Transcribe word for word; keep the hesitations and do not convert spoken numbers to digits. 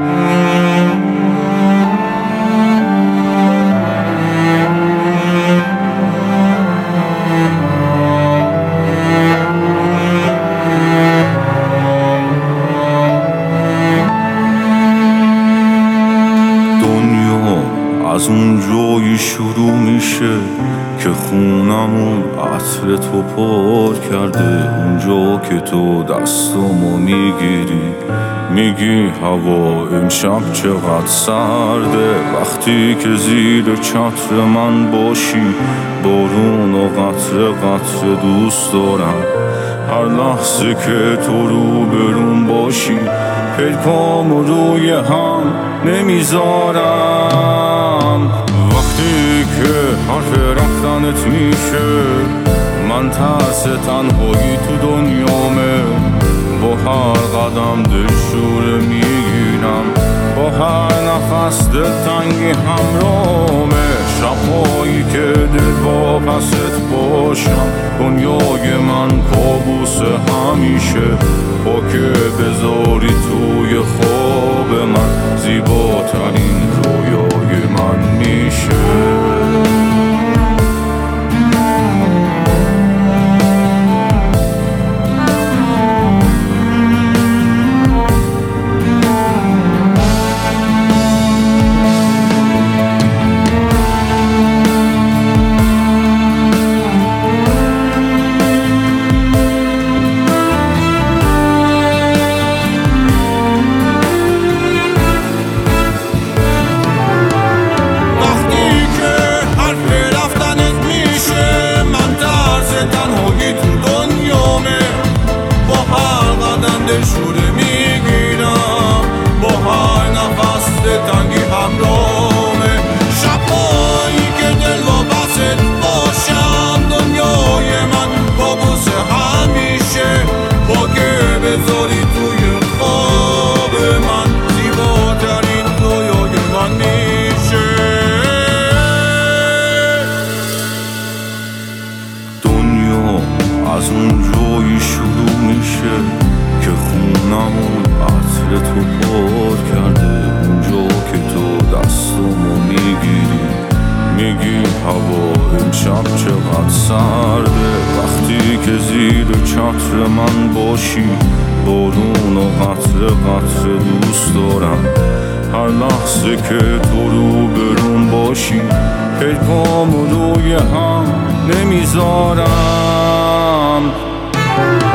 از اون جایی شروع میشه که خونمون عطر تو پر کرده، اونجا که تو دستمو میگیری میگی هوا امشب چقدر سرده، وقتی که زیر چتر من باشی بارون و قطره قطره دوست دارم، هر لحظه که تو رو برون باشی پلکامو روی هم نمیذارم، وقتی که حرف رفتنت میشه من ترس تنهایی تو دنیامه، با هر قدم دلشوره میگیرم، با هر نفس دلتنگی همراهمه، شبهایی که دل با پست باشم دنیای من کابوس همیشه، با که بذاری توی خواب من زیباترین رویای من میشه. دلشوره میگیرم، با هر نفس دلتنگی همراهمه، شبهایی که دل با بست باشم دنیای من کابوس همیشه، با که بذاری توی خواب من زیباترین رویای من میشه. دنیا از اون جایی شروع میشه که خونمون عطر تو پر کرده، اونجا که تو دستمو میگیری میگی هوا امشب چقدر سرده، وقتی که زیر چتر من باشی بارون و قطره قطره دوست دارم، هر لحظه که تو رو برون باشی پلکامو روی هم نمیذارم.